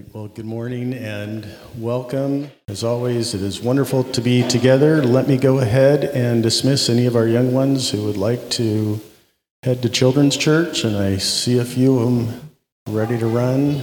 Well, good morning and welcome. As always, it is wonderful to be together. Let me go ahead and dismiss any of our young ones who would like to head to Children's Church, and I see a few of them ready to run.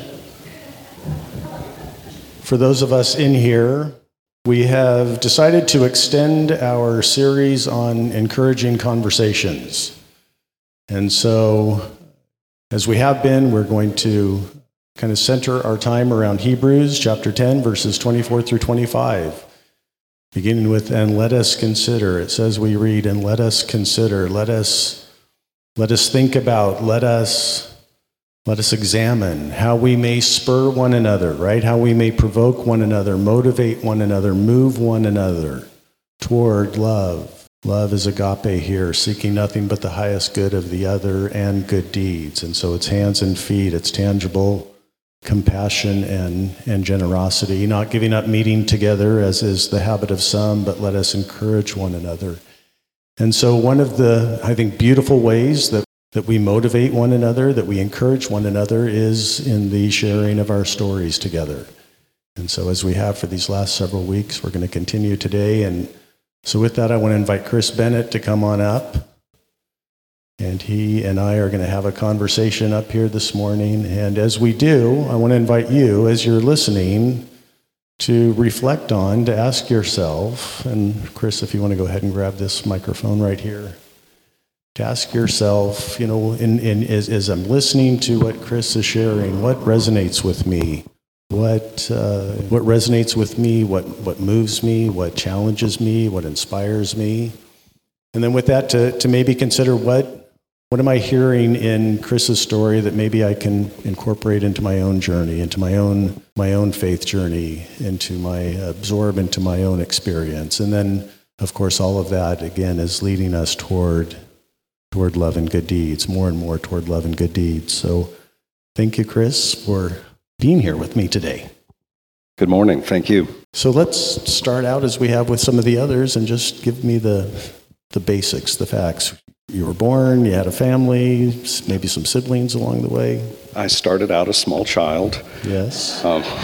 For those of us in here, we have decided to extend our series on encouraging conversations. And so, as we have been, we're going to kind of center our time around Hebrews chapter 10, verses 24 through 25. Beginning with, and let us consider. It says we read, and let us consider. Let us think about, let us examine how we may spur one another, right? How we may provoke one another, motivate one another, move one another toward love. Love is agape here, seeking nothing but the highest good of the other and good deeds. And so it's hands and feet, it's tangible compassion and generosity, not giving up meeting together as is the habit of some, but let us encourage one another. And so one of the, I think, beautiful ways that we motivate one another, that we encourage one another, is in the sharing of our stories together. And so as we have for these last several weeks, we're going to continue today. And so with that, I want to invite Chris Bennett to come on up. And he and I are going to have a conversation up here this morning. And as we do, I want to invite you, as you're listening, to reflect on, to ask yourself, and Chris, if you want to go ahead and grab this microphone right here, to ask yourself, as I'm listening to what Chris is sharing, what resonates with me? What resonates with me? What moves me? What challenges me? What inspires me? And then with that, to maybe consider what am I hearing in Chris's story that maybe I can incorporate into my own journey, into my own faith journey, absorb into my own experience. And then, of course, all of that, again, is leading us toward love and good deeds, more and more toward love and good deeds. So thank you, Chris, for being here with me today. Good morning. Thank you. So let's start out as we have with some of the others and just give me the basics, the facts. You were born, you had a family, maybe some siblings along the way. I started out a small child. Yes.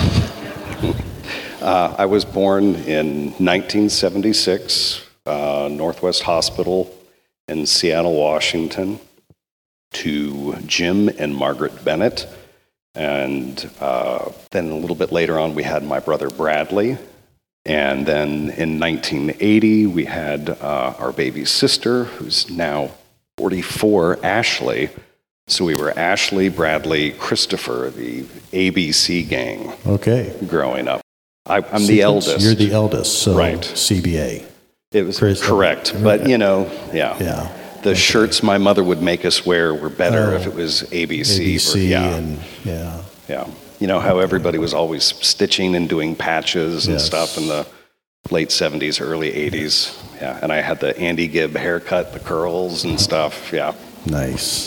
I was born in 1976, Northwest Hospital in Seattle, Washington, to Jim and Margaret Bennett. And then a little bit later on, we had my brother Bradley. And then in 1980, we had our baby sister, who's now 44, Ashley. So we were Ashley, Bradley, Christopher, the ABC gang. Okay. Growing up. I'm the eldest. You're the eldest, so right. CBA. It was Chris, correct. But, yeah. The okay. Shirts my mother would make us wear were better if it was ABC. Yeah. You know how everybody was always stitching and doing patches and stuff in the late 70s, early 80s. Yeah, and I had the Andy Gibb haircut, the curls and stuff. Yeah. Nice.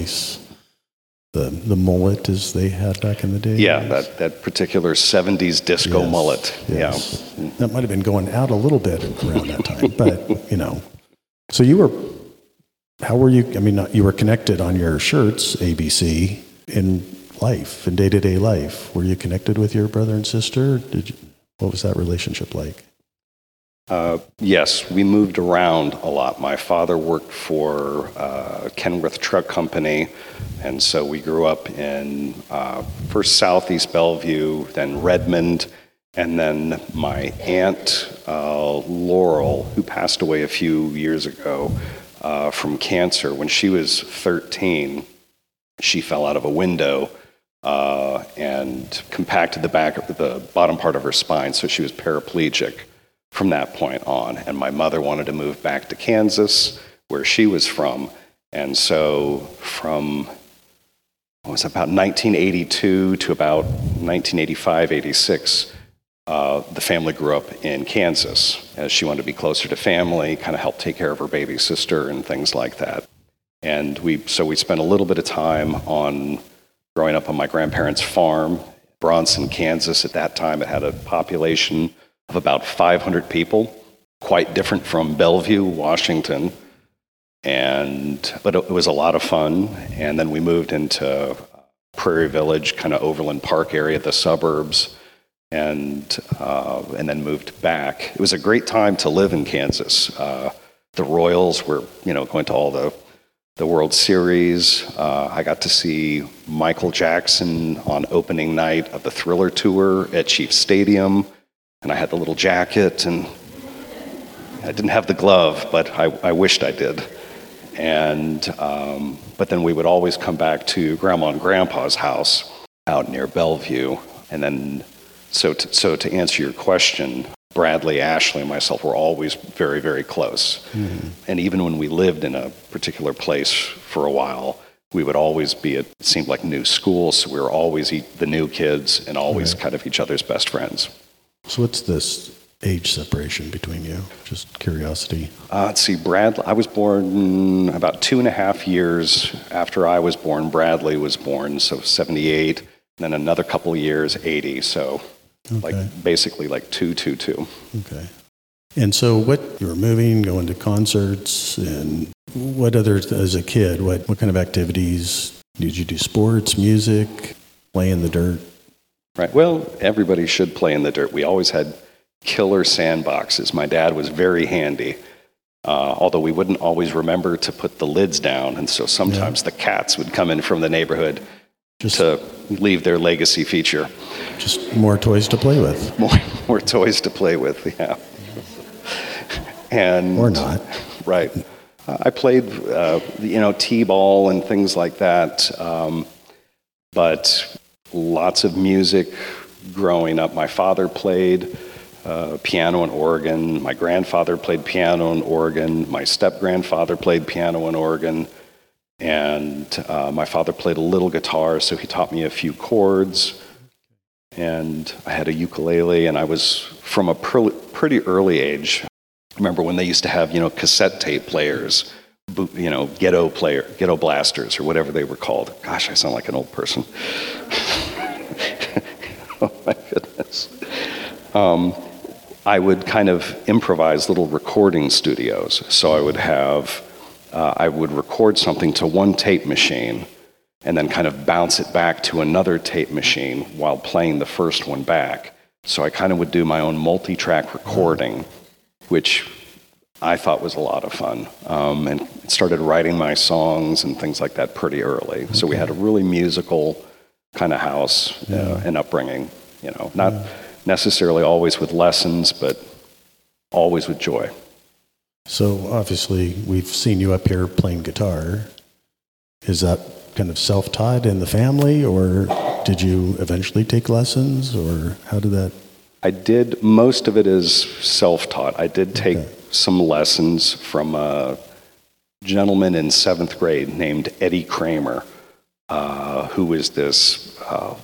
The mullet as they had back in the day. Yeah, that particular 70s disco mullet. Yes. Yeah. That might have been going out a little bit around that time, but So how were you? I mean, you were connected on your shirts, ABC, in life, in day-to-day life. Were you connected with your brother and sister? What was that relationship like? Yes, we moved around a lot. My father worked for Kenworth Truck Company, and so we grew up in first Southeast Bellevue, then Redmond, and then my aunt Laurel, who passed away a few years ago from cancer. When she was 13, she fell out of a window and compacted the bottom part of her spine, so she was paraplegic from that point on. And my mother wanted to move back to Kansas, where she was from. And so from about 1982 to about 1985, 86, the family grew up in Kansas, as she wanted to be closer to family, kind of help take care of her baby sister and things like that. And we spent a little bit of time growing up on my grandparents' farm, Bronson, Kansas. At that time, it had a population of about 500 people, quite different from Bellevue, Washington. But it was a lot of fun. And then we moved into Prairie Village, kind of Overland Park area, the suburbs, and then moved back. It was a great time to live in Kansas. The Royals were, going to all the World Series. I got to see Michael Jackson on opening night of the Thriller Tour at Chiefs Stadium, and I had the little jacket, and I didn't have the glove, but I wished I did. And but then we would always come back to Grandma and Grandpa's house out near Bellevue. And then, so to answer your question, Bradley, Ashley, and myself were always very, very close. Mm-hmm. And even when we lived in a particular place for a while, we would always be it seemed like new schools, so we were always the new kids and always kind of each other's best friends. So what's this age separation between you? Just curiosity. Let's see, I was born about 2.5 years after I was born. Bradley was born, so 78, and then another couple of years, 80, so basically 2. Okay. And so you were moving, going to concerts, and what other, as a kid, what kind of activities? Did you do sports, music, play in the dirt? Right, well, everybody should play in the dirt. We always had killer sandboxes. My dad was very handy, although we wouldn't always remember to put the lids down, and so sometimes the cats would come in from the neighborhood to leave their legacy feature. Just more toys to play with. More toys to play with, yeah. And or not. Right. I played, t-ball and things like that, but lots of music growing up. My father played piano and organ. My grandfather played piano and organ. My step-grandfather played piano and organ. And my father played a little guitar, so he taught me a few chords. And I had a ukulele, and I was from a pretty early age. I remember when they used to have, cassette tape players, ghetto blasters, or whatever they were called. Gosh, I sound like an old person. Oh my goodness. I would kind of improvise little recording studios. So I would record something to one tape machine and then kind of bounce it back to another tape machine while playing the first one back. So I kind of would do my own multi-track recording, which I thought was a lot of fun, and started writing my songs and things like that pretty early. Okay. So we had a really musical kind of house and upbringing, not necessarily always with lessons, but always with joy. So obviously we've seen you up here playing guitar. Is that kind of self-taught in the family, or did you eventually take lessons, or how did that? I did. Most of it is self-taught. I did take some lessons from a gentleman in 7th grade named Eddie Kramer, who was this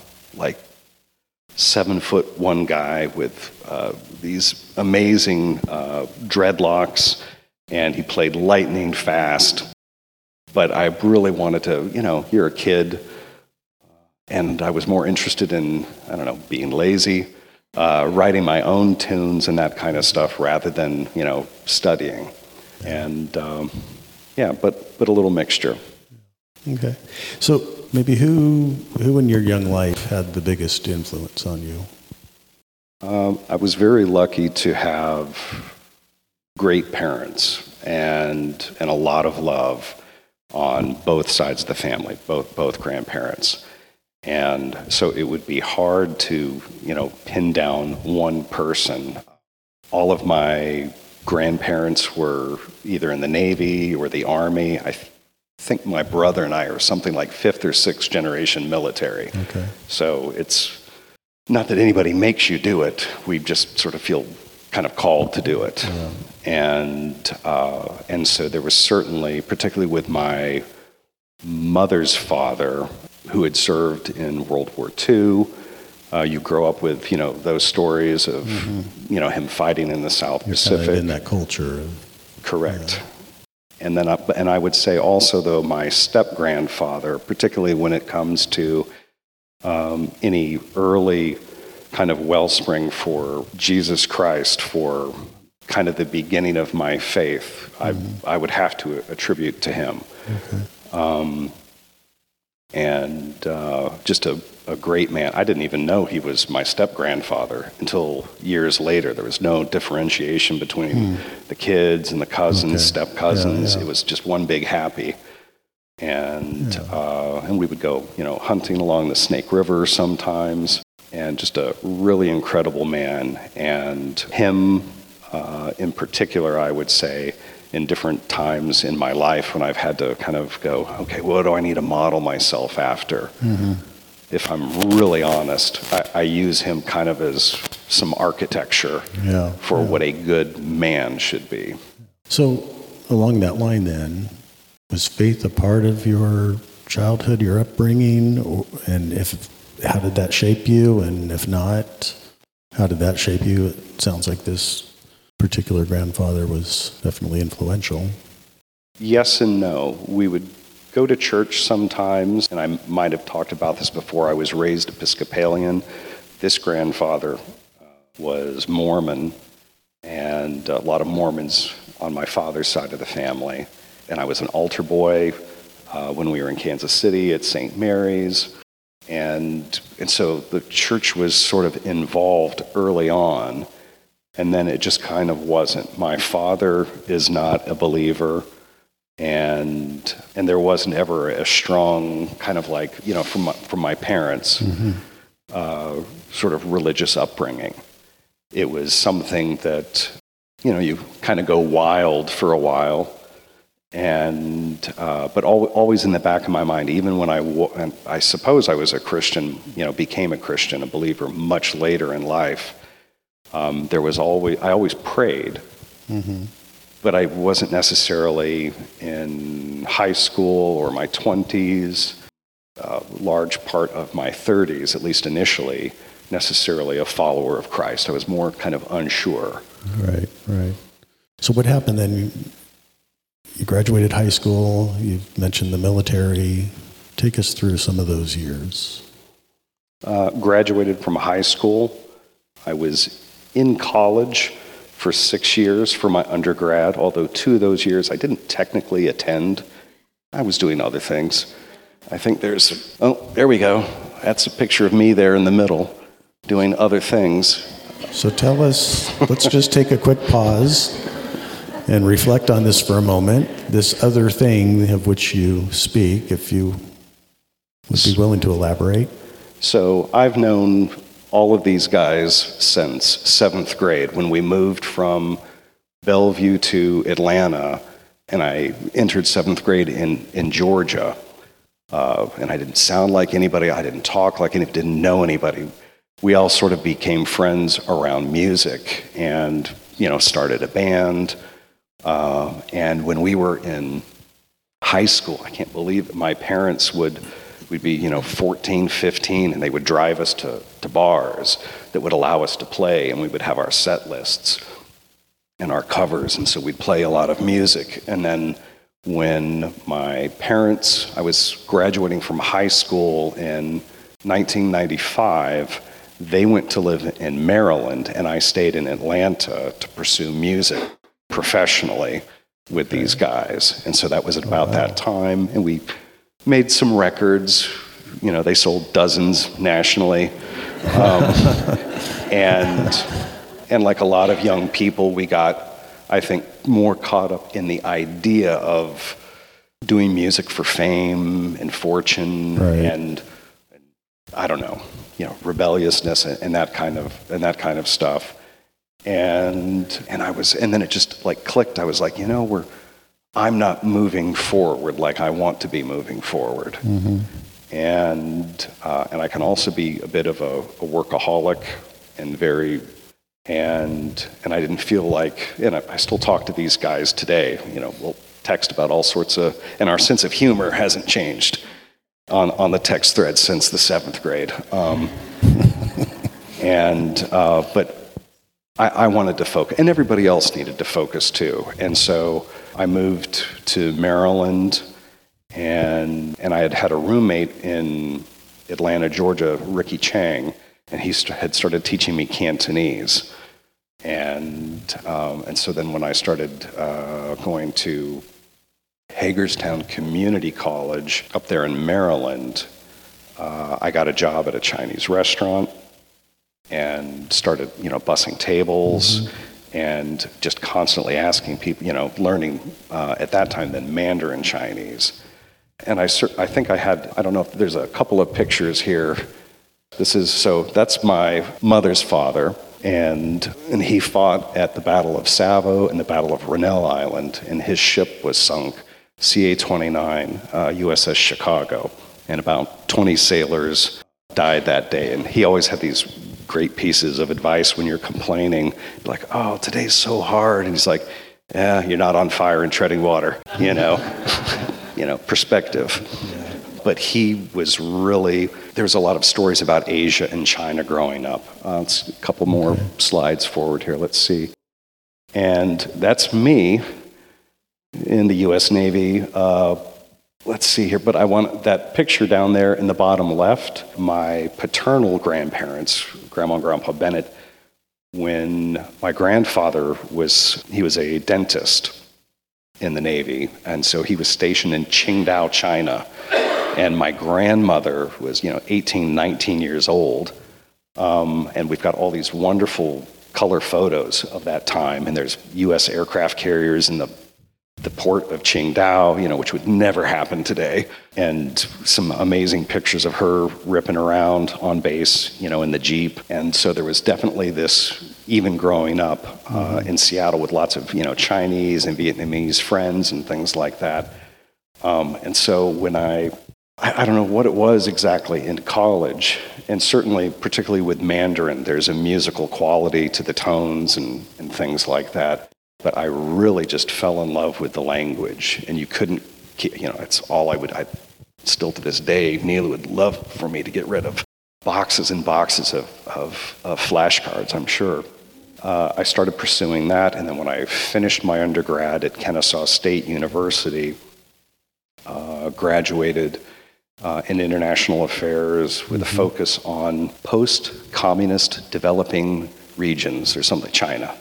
7'1" guy with these amazing dreadlocks, and he played lightning fast. But I really wanted to, you're a kid, and I was more interested in, being lazy, writing my own tunes and that kind of stuff rather than, studying. And, but a little mixture. Okay. So maybe who in your young life had the biggest influence on you? I was very lucky to have great parents and a lot of love on both sides of the family, both grandparents. And so it would be hard to, pin down one person. All of my grandparents were either in the Navy or the Army. I think my brother and I are something like 5th or 6th generation military. Okay. So it's not that anybody makes you do it. We just sort of feel kind of called to do it. Yeah. And so there was certainly, particularly with my mother's father, who had served in World War II. You grow up with, those stories of, him fighting in the South Pacific. Kind of in that culture. Correct. Yeah. And then, I would say also, though, my step-grandfather, particularly when it comes to any early kind of wellspring for Jesus Christ, for kind of the beginning of my faith, I would have to attribute to him. Okay. and just a great man. I didn't even know he was my step-grandfather until years later. There was no differentiation between the kids and the cousins, step-cousins. It was just one big happy. And we would go, hunting along the Snake River sometimes, and just a really incredible man. And him, in particular, I would say, in different times in my life when I've had to kind of go, okay, what do I need to model myself after? If I'm really honest, I use him kind of as some architecture for what a good man should be. So along that line then, was faith a part of your childhood, your upbringing? And how did that shape you? And if not, how did that shape you? It sounds like this particular grandfather was definitely influential. Yes and no. We would go to church sometimes, and I might have talked about this before. I was raised Episcopalian. This grandfather was Mormon, and a lot of Mormons on my father's side of the family. And I was an altar boy when we were in Kansas City at St. Mary's. And so the church was sort of involved early on, and then it just kind of wasn't. My father is not a believer, and there wasn't ever a strong kind of like, from my parents, sort of religious upbringing. It was something that, you kind of go wild for a while, and but always in the back of my mind, even when I suppose I was a Christian, became a Christian, a believer much later in life. I always prayed, but I wasn't necessarily in high school or my 20s, large part of my 30s, at least initially, necessarily a follower of Christ. I was more kind of unsure. Right. So what happened then? You graduated high school, you mentioned the military. Take us through some of those years. Graduated from high school. I was in college for 6 years for my undergrad, although 2 of those years I didn't technically attend. I was doing other things. I think there we go. That's a picture of me there in the middle, doing other things. So tell us, let's just take a quick pause and reflect on this for a moment. This other thing of which you speak, if you would be willing to elaborate. So I've known all of these guys since 7th grade, when we moved from Bellevue to Atlanta, and I entered 7th grade in Georgia. And I didn't sound like anybody, I didn't talk like anybody, didn't know anybody. We all sort of became friends around music and, started a band. And when we were in high school, I can't believe it, my parents we'd be, 14, 15, and they would drive us to bars that would allow us to play, and we would have our set lists and our covers, and so we'd play a lot of music. And then when I was graduating from high school in 1995, they went to live in Maryland, and I stayed in Atlanta to pursue music professionally with these guys. And so that was about that time, and we made some records. They sold dozens nationally. And like a lot of young people, we got, I think, more caught up in the idea of doing music for fame and fortune, and I don't know, rebelliousness and that kind of stuff. And then it just like clicked. I was like, I'm not moving forward like I want to be moving forward. And I can also be a bit of a workaholic and I didn't feel like, I still talk to these guys today, we'll text about all sorts of, and our sense of humor hasn't changed on the text thread since the 7th grade. But I wanted to focus, and everybody else needed to focus too. And so I moved to Maryland, and I had a roommate in Atlanta, Georgia, Ricky Chang, and he had started teaching me Cantonese. And so then when I started going to Hagerstown Community College up there in Maryland, I got a job at a Chinese restaurant and started, bussing tables and just constantly asking people, learning at that time then Mandarin Chinese. And I think I don't know if there's a couple of pictures here. That's my mother's father, and he fought at the Battle of Savo and the Battle of Rennell Island, and his ship was sunk, CA-29, USS Chicago, and about 20 sailors died that day. And he always had these great pieces of advice when you're complaining, like, oh, today's so hard. And he's like, yeah, you're not on fire and treading water, perspective. But he was really, there's a lot of stories about Asia and China growing up. Let's a couple more slides forward here, let's see. And that's me in the U.S. Navy. Let's see here, but I want that picture down there in the bottom left, my paternal grandparents, Grandma and Grandpa Bennett, when my grandfather was a dentist in the Navy, and so he was stationed in Qingdao, China, and my grandmother was, 18, 19 years old, and we've got all these wonderful color photos of that time, and there's U.S. aircraft carriers in the port of Qingdao, which would never happen today, and some amazing pictures of her ripping around on base, in the Jeep. And so there was definitely this, even growing up in Seattle with lots of, Chinese and Vietnamese friends and things like that. And so when I don't know what it was exactly in college, and certainly particularly with Mandarin, there's a musical quality to the tones and things like that. But I really just fell in love with the language, and you couldn't, it's all I still to this day, Neela would love for me to get rid of boxes and boxes of flashcards, I'm sure. I started pursuing that, and then when I finished my undergrad at Kennesaw State University, graduated in international affairs with a focus on post-communist developing regions, or something like China.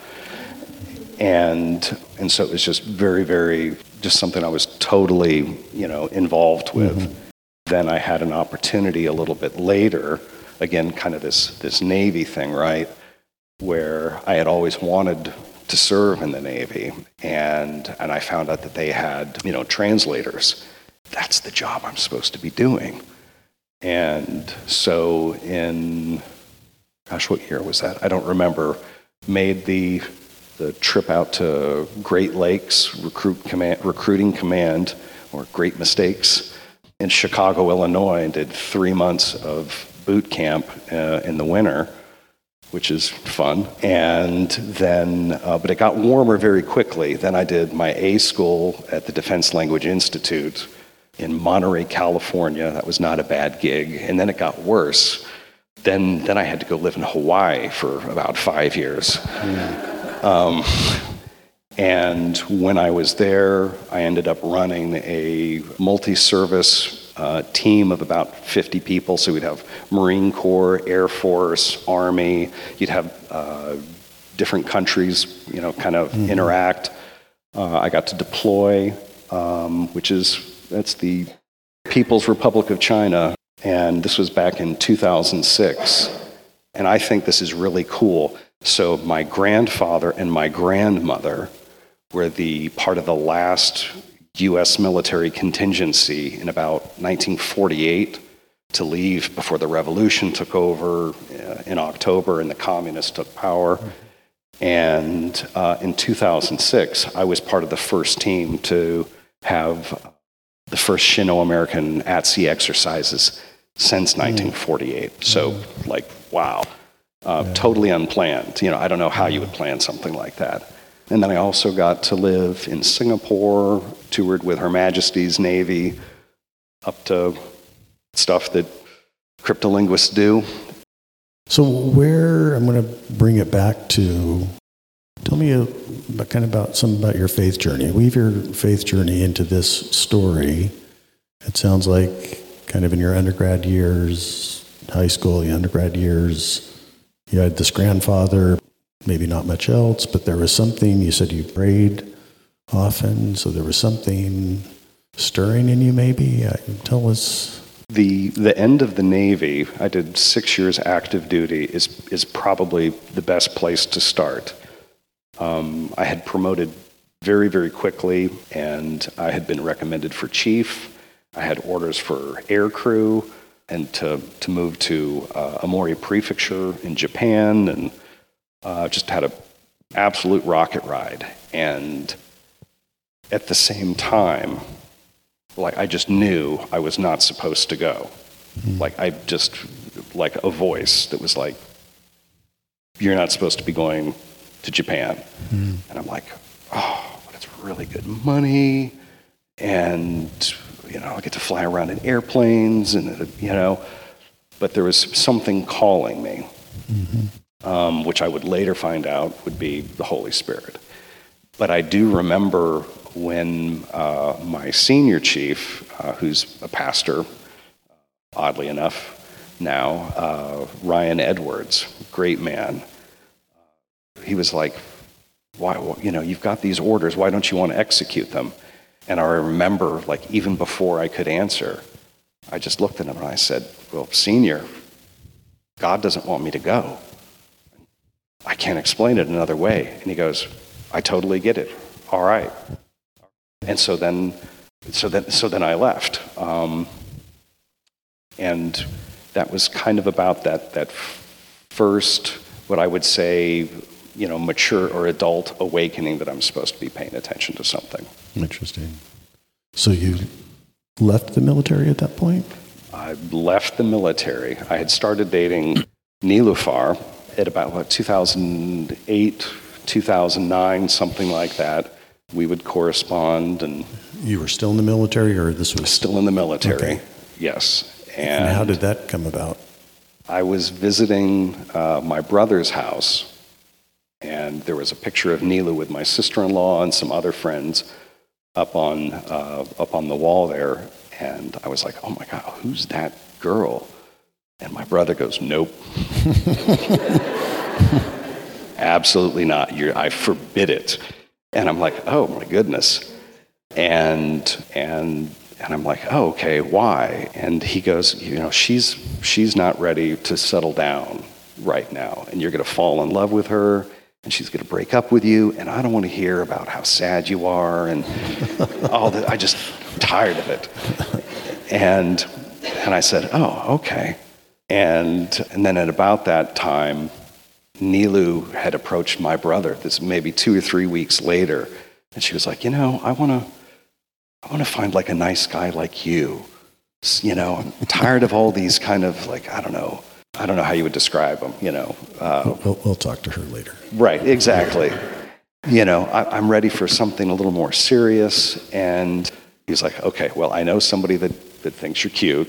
And so it was just very, very, just something I was totally, involved with. Then I had an opportunity a little bit later, again, kind of this Navy thing, right, where I had always wanted to serve in the Navy, and I found out that they had, translators. That's the job I'm supposed to be doing. And so what year was that? I don't remember. Made the trip out to Great Lakes Recruiting Command, or Great Mistakes, in Chicago, Illinois, and did 3 months of boot camp in the winter, which is fun. And then, but it got warmer very quickly. Then I did my A school at the Defense Language Institute in Monterey, California. That was not a bad gig. And then it got worse. Then I had to go live in Hawaii for about 5 years. And when I was there, I ended up running a multi-service team of about 50 people. So we'd have Marine Corps, Air Force, Army. You'd have different countries, kind of interact. I got to deploy, that's the People's Republic of China. And this was back in 2006. And I think this is really cool. So my grandfather and my grandmother were the part of the last U.S. military contingency in about 1948 to leave before the revolution took over in October and the communists took power. And in 2006, I was part of the first team to have the first Sino-American at-sea exercises since 1948. So, wow. Totally unplanned. I don't know how you would plan something like that. And then I also got to live in Singapore, toured with Her Majesty's Navy, up to stuff that cryptolinguists do. So I'm going to bring it back to, tell me something about your faith journey. Weave your faith journey into this story. It sounds like kind of in your undergrad years, high school, your undergrad years, you had this grandfather, maybe not much else, but there was something. You said you prayed often, so there was something stirring in you, maybe? Tell us. The end of the Navy, I did 6 years active duty, is probably the best place to start. I had promoted very, very quickly, and I had been recommended for chief. I had orders for air crew and to move to Amori Prefecture in Japan, and just had an absolute rocket ride. And at the same time, like, I just knew I was not supposed to go. Like, I just, like a voice that was like, you're not supposed to be going to Japan. And I'm like, oh, but it's really good money, and, I get to fly around in airplanes, and, but there was something calling me, which I would later find out would be the Holy Spirit. But I do remember when my senior chief, who's a pastor, oddly enough now, Ryan Edwards, great man, he was like, why, you've got these orders, why don't you want to execute them? And I remember, like, even before I could answer, I just looked at him and I said, well, Senior, God doesn't want me to go. I can't explain it another way. And he goes, I totally get it. All right. And so then I left. And that was kind of about that first, what I would say, mature or adult awakening that I'm supposed to be paying attention to something. Interesting. So you left the military at that point? I left the military. I had started dating Nilufar at about 2008, 2009, something like that. We would correspond, and you were still in the military, or this was still in the military? Okay. Yes. And how did that come about? I was visiting my brother's house, and there was a picture of Nilu with my sister-in-law and some other friends up on the wall there, and I was like, oh my God, who's that girl? And my brother goes, nope. Absolutely not. I forbid it. And I'm like, oh my goodness. And I'm like, oh, okay, why? And he goes, she's not ready to settle down right now, and you're going to fall in love with her, and she's going to break up with you, and I don't want to hear about how sad you are and all that. I'm tired of it. And I said, oh, okay. And then at about that time, Nilu had approached my brother, this maybe 2 or 3 weeks later, and she was like, I want to find like a nice guy like you. I'm tired of all these kind of, like, I don't know how you would describe them, We'll talk to her later. Right, exactly. I'm ready for something a little more serious. And he's like, okay, well, I know somebody that thinks you're cute,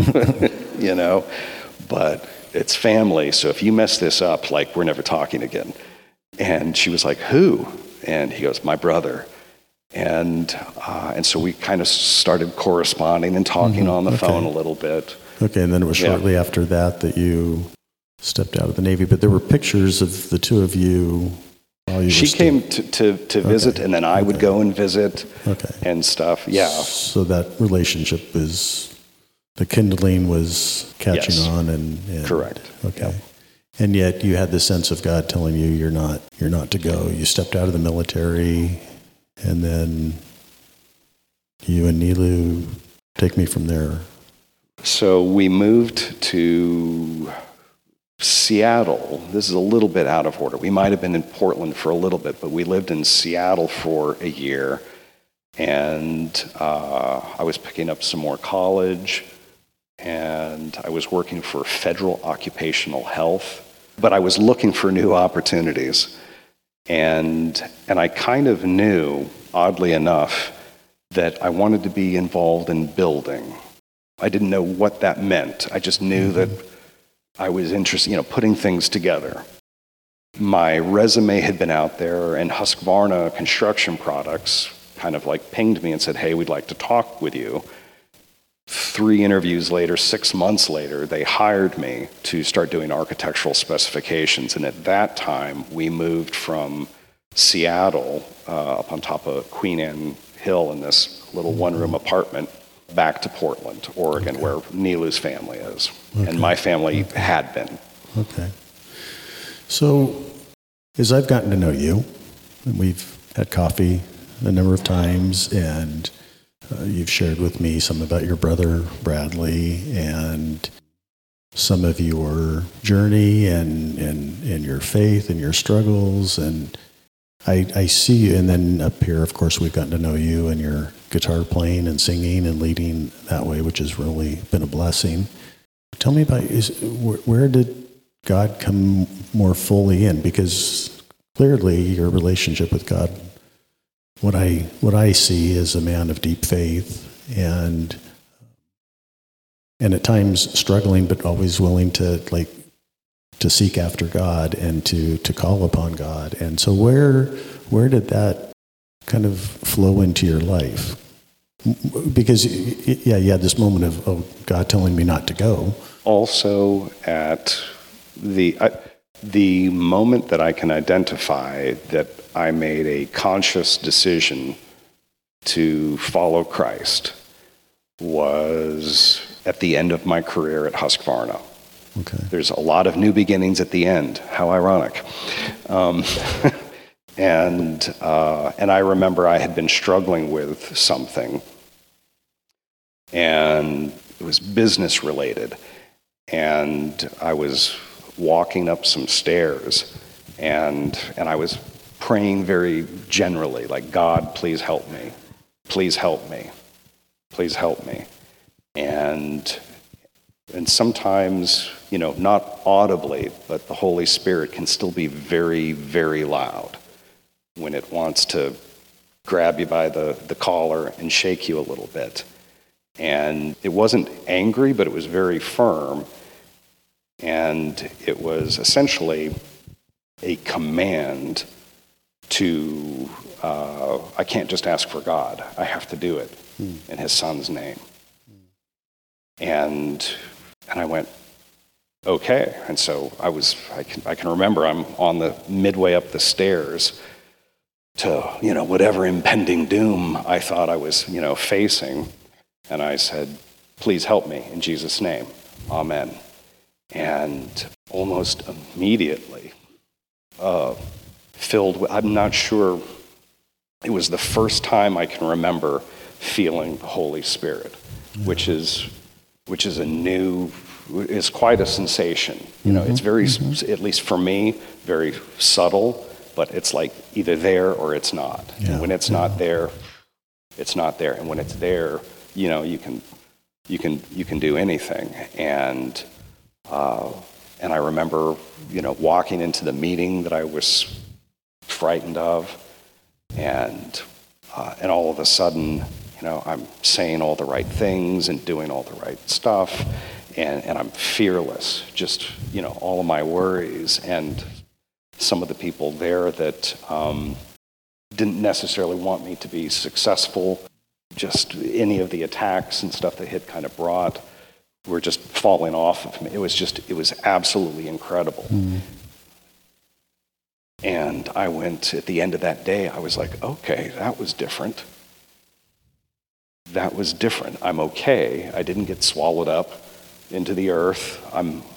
but it's family, so if you mess this up, like, we're never talking again. And she was like, who? And he goes, my brother. And so we kind of started corresponding and talking on the phone a little bit. Okay, and then it was shortly after that you stepped out of the Navy, but there were pictures of the two of you while you She came to visit, and then I would go and visit and stuff. Yeah. So that relationship the kindling was catching on, and correct. Okay. Yep. And yet you had the sense of God telling you you're not to go. You stepped out of the military, and then you and Nilu, take me from there. So we moved to Seattle. This is a little bit out of order. We might have been in Portland for a little bit, but we lived in Seattle for a year, and I was picking up some more college, and I was working for Federal Occupational Health, but I was looking for new opportunities. And I kind of knew, oddly enough, that I wanted to be involved in building. I didn't know what that meant. I just knew that I was interested, putting things together. My resume had been out there, and Husqvarna Construction Products kind of like pinged me and said, hey, we'd like to talk with you. 3 interviews later, 6 months later, they hired me to start doing architectural specifications. And at that time, we moved from Seattle up on top of Queen Anne Hill in this little one-room apartment back to Portland, Oregon, where Nilu's family is, and my family had been. Okay. So, as I've gotten to know you, and we've had coffee a number of times, and you've shared with me some about your brother, Bradley, and some of your journey and your faith and your struggles, and I see you, and then up here, of course, we've gotten to know you and your guitar playing and singing and leading that way, which has really been a blessing. Tell me about, where did God come more fully in? Because clearly your relationship with God, what I see is a man of deep faith and at times struggling, but always willing to seek after God and to call upon God. And so where did that kind of flow into your life? Because, yeah, you had this moment of God telling me not to go. Also, at the moment that I can identify that I made a conscious decision to follow Christ was at the end of my career at Husqvarna. Okay. There's a lot of new beginnings at the end. How ironic. And I remember I had been struggling with something, and it was business related. And I was walking up some stairs, and I was praying very generally, like, God, please help me. Please help me. Please help me. And sometimes, not audibly, but the Holy Spirit can still be very, very loud when it wants to grab you by the collar and shake you a little bit. And it wasn't angry, but it was very firm. And it was essentially a command to, I can't just ask for God. I have to do it in his son's name. And I went, okay. And so I can remember I'm on the midway up the stairs to, whatever impending doom I thought I was, facing. And I said, please help me in Jesus' name. Amen. And almost immediately, filled with, I'm not sure, it was the first time I can remember feeling the Holy Spirit, which is quite a sensation. It's very, at least for me, very subtle, but it's like either there or it's not. Yeah. And when it's not there, it's not there. And when it's there, you can do anything. And I remember, walking into the meeting that I was frightened of, and all of a sudden, I'm saying all the right things and doing all the right stuff, and I'm fearless, just, all of my worries, and some of the people there that didn't necessarily want me to be successful, just any of the attacks and stuff that had kind of brought were just falling off of me. It was absolutely incredible. And I went, at the end of that day, I was like, okay, that was different. That was different. I'm okay. I didn't get swallowed up into the earth.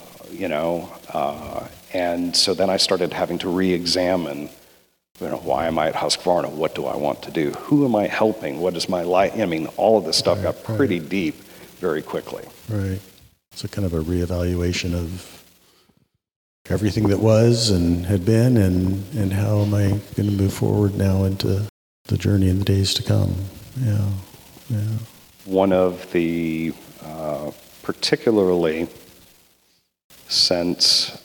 And so then I started having to re-examine, why am I at Husqvarna? What do I want to do? Who am I helping? What is my life? All of this stuff got pretty deep very quickly. Right. So kind of a reevaluation of everything that was and had been, and how am I going to move forward now into the journey in the days to come. Yeah. One of the, particularly since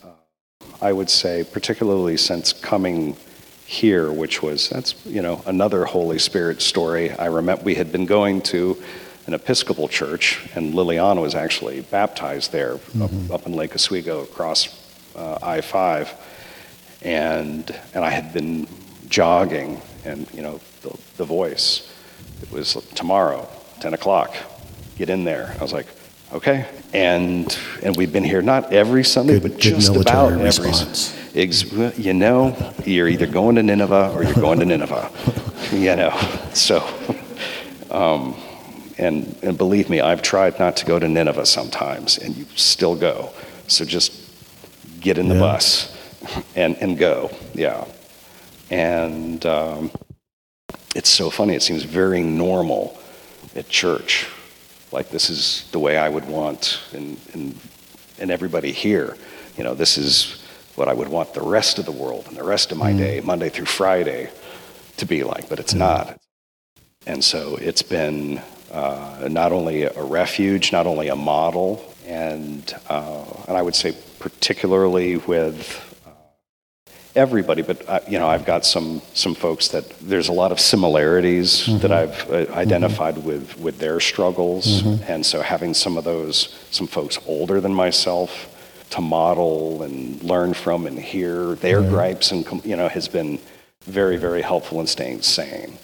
coming here, that's another Holy Spirit story. I remember we had been going to an Episcopal church, and Liliana was actually baptized there up in Lake Oswego across I-5, and I had been jogging, and the voice, it was tomorrow, 10 o'clock, get in there. I was like, okay. And we've been here not every Sunday, but just about every Sunday. You're either going to Nineveh or you're going to Nineveh. So And believe me, I've tried not to go to Nineveh sometimes, and you still go. So just get in the bus and go. Yeah. And it's so funny. It seems very normal at church. Like, this is the way I would want, and everybody here. You know, this is what I would want the rest of the world and the rest of my day, Monday through Friday, to be like, but it's not. And so it's been not only a refuge, not only a model, and I would say particularly with everybody, but you know, I've got some folks that there's a lot of similarities that I've identified with their struggles, and so having some folks older than myself to model and learn from and hear their gripes and has been very, very helpful in staying sane.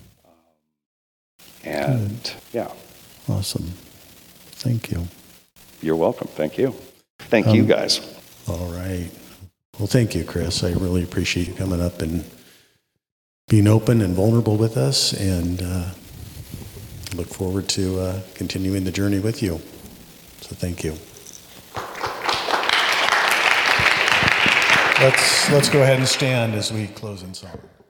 And yeah. Awesome. Thank you. You're welcome. Thank you. Thank you guys. All right. Well, thank you, Chris. I really appreciate you coming up and being open and vulnerable with us, and look forward to continuing the journey with you. So thank you. Let's go ahead and stand as we close in song.